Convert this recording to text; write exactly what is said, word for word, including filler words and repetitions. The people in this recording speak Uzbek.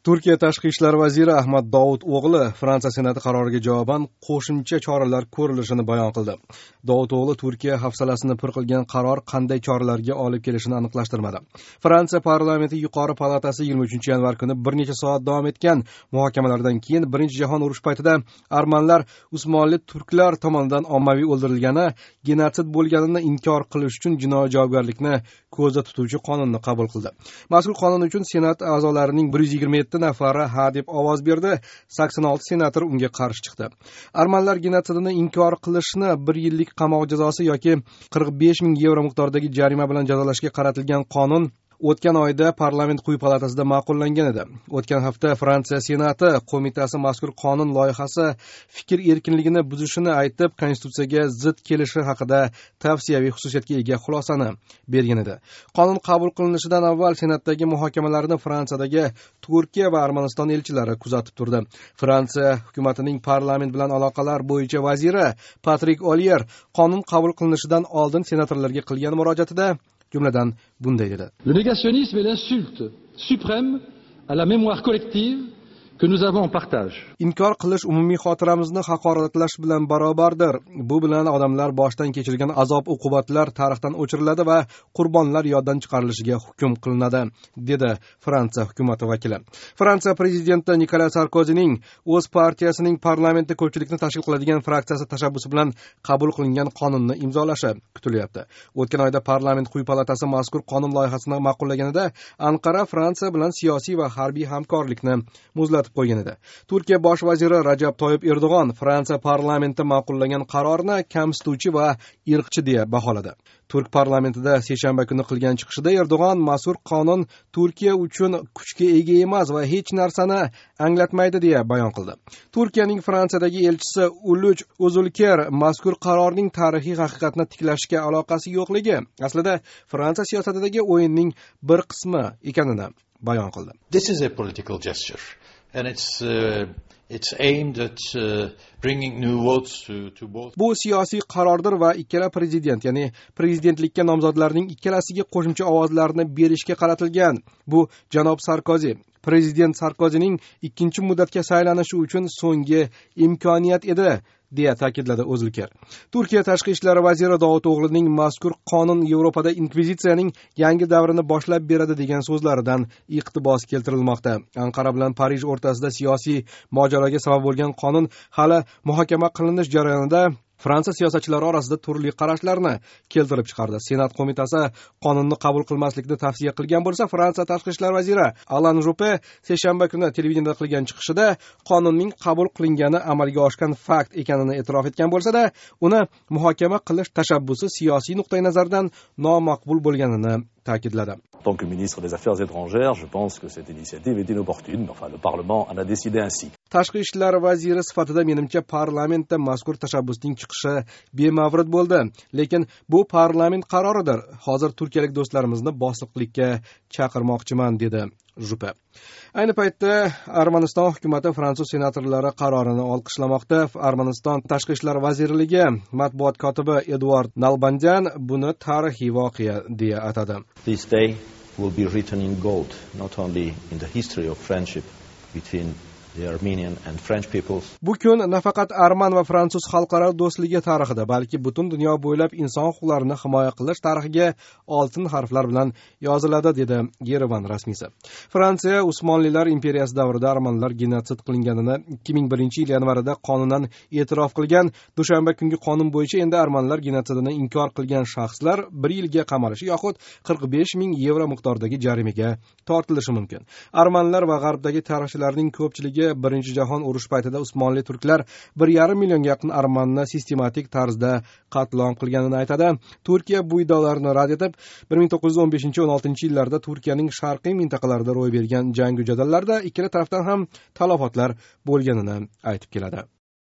Turkiya tashqi ishlar vaziri Ahmad Davud o'g'li Fransiya senati qaroriga javoban qo'shimcha choralar ko'rilishini bayon qildi. Davud o'g'li Turkiya hafsalasini pir qilgan qaror qanday choralarga olib kelishini aniqlashtirmadi. Fransiya parlamenti yuqori palatasi yigirma uchinchi yanvar kuni bir necha soat davom etgan muhokamalardan keyin Birinchi jahon urushi paytida armanlar Usmonli turklar tomonidan ommaviy o'ldirilgani, genotsid bo'lganini inkor qilish uchun jinoiy javobgarlikni ko'zda tutuvchi qonunni qabul qildi. Mazkur qonun uchun senat a'zolarining bir yuz yigirma yetti nafari ha deb ovoz berdi, sakson olti senator unga qarshi chiqdi. Armanlar genotsidini inkor qilishni bir yillik qamoq jazosi yoki qirq besh ming yevro miqdoridagi jarima bilan jazolashga qaratilgan qonun o'tgan oyda parlament quyi palatasida ma'qullangan edi. O'tgan hafta Fransiya senati qo'mitasi mazkur qonun loyihasi fikr erkinligini buzishini aytib, konstitutsiyaga zid kelishi haqida tavsiyaviy xususiyatga ega xulosani bergan edi. Qonun qabul qilinishidan avval senatdagi muhokamalarni Fransiyadagi Turkiya va Armaniston elchilari kuzatib turdi. Fransiya hukumatining parlament bilan aloqalar bo'yicha vaziri Patrik Ollier qonun qabul qilinishidan oldin senatorlarga qilgan murojaatida jumladan bunday dedi. Le négationnisme est l'insulte suprême à la mémoire collective que nous avons en partage. Inkor qilish umumiy xotiramizni haqoratlash bilan barobardir. Bu bilan odamlar boshdan kechirgan azob-uqubatlar tarixdan o'chiriladi va qurbonlar yoddan chiqarilishiga hukm qilinadi, dedi Fransiya hukumati vakili. Fransiya prezidenti Nikola Sarkozining o'z partiyasining parlamentda ko'pchilikni tashkil qiladigan fraksiyasi tashabbusi bilan qabul qilingan qonunni imzolashi kutilyapti. O'tgan oyda parlament quyi palatasi mazkur qonun loyihasini ma'qullaganida Anqara Fransiya bilan siyosiy va harbiy hamkorlikni muzlatib qo'ygan edi. Turkiya bosh vaziri Rajab Toyyib Erdo'g'on Fransiya parlamenti ma'qullagan qarorni kamsituvchi va irqchi deya baholadi. Turk parlamentida seshanba kuni qilgan chiqishida Erdo'g'on mazkur qonun Turkiya uchun kuchga ega emas va hech narsani anglatmaydi deya bayon qildi. Turkiyaning Fransiyadagi elchisi Uluch O'zulker mazkur qarorning tarixiy haqiqatni tiklashga aloqasi yo'qligi, aslida Fransiya siyosatidagi o'yinning bir qismi ekanini bayon qildi. This is a political gesture. And it's uh, it's aimed at uh, bringing new votes to to both. Bu siyosiy qarordir va ikkala prezident, ya'ni prezidentlikka nomzodlarning ikkalasiga qo'shimcha ovozlarni berishga qaratilgan. Bu janob Sarkozi, prezident Sarkozining ikkinchi muddatga saylanishi uchun so'nggi imkoniyat edi, deya ta'kidladi O'zilker. Turkiya tashqi ishlar vaziri Davud o'g'lining mazkur qonun Yevropada inkvizitsiyaning yangi davrini boshlab beradi degan so'zlaridan iqtibos keltirilmoqda. Anqara bilan Parij o'rtasida siyosiy mojaroga sabab bo'lgan qonun hali muhokama qilinish jarayonida Fransiya siyosatchilari orasida turli qarashlarni keltirib chiqardi. Senat qo'mitasi qonunni qabul qilmaslikni tavsiya qilgan bo'lsa, Fransiya tashqi ishlar vaziri Alain Juppé seshanba kuni televideniyada qilgan chiqishida qonunning qabul qilingani amalga oshgan fakt ekanini e'tirof etgan bo'lsa-da, uni muhokama qilish tashabbusi siyosiy nuqtai nazardan nomaqbul bo'lganini ta'kidladi. En tant que ministre des Affaires étrangères, je pense que cette initiative est inopportune. Enfin, le Parlement en a décidé ainsi. Tashqi ishlar vaziri sifatida menimcha parlamentda mazkur tashabbusning chiqishi bemavrid bo'ldi. Lekin bu parlament qaroridir. Hozir turkiyalik do'stlarimizni bosiqlikka chaqirmoqchiman, dedi Juppé. Ayni paytda Armaniston hukumati fransuz senatorlari qarorini olqishlamoqda. Armaniston tashqi ishlar vazirligi matbuot kotibi Eduard Nalbandian buni tarixiy voqea deya atadi. This day will be written in gold, not only in the history of friendship between the Armenian and French peoples. Bu kun nafaqat arman va fransuz xalqaro do'stligi tarixida, balki butun dunyo bo'ylab inson huquqlarini himoya qilish tarixiga oltin harflar bilan yoziladi, dedi Yerevan rasmiysi. Fransiya Usmonlilar imperiyasi davrida armanlar genotsid qilinganini ikki ming birinchi yil yanvarida qonunan e'tirof qilgan. Dushanba kungi qonun bo'yicha endi armanlar genotsidini inkor qilgan shaxslar bir yilga qamalishi yoxud qirq besh ming yevro miqdoridagi jarimaga tortilishi mumkin. Armanlar va g'arbdagi tarixchilarning ko'pchiligi Birinchi jahon urushi paytida Usmonli turklar bir yarim millionga yaqin armanni sistematik tarzda qatlom qilganini aytadi. Turkiya bu iddaolarni rad etib, bir ming to'qqiz yuz o'n beshinchi o'n oltinchi yillarda Turkiyaning sharqiy mintaqalarida ro'y bergan jangu jadallarda ikkala tarafdan ham talafotlar bo'lganini aytib keladi.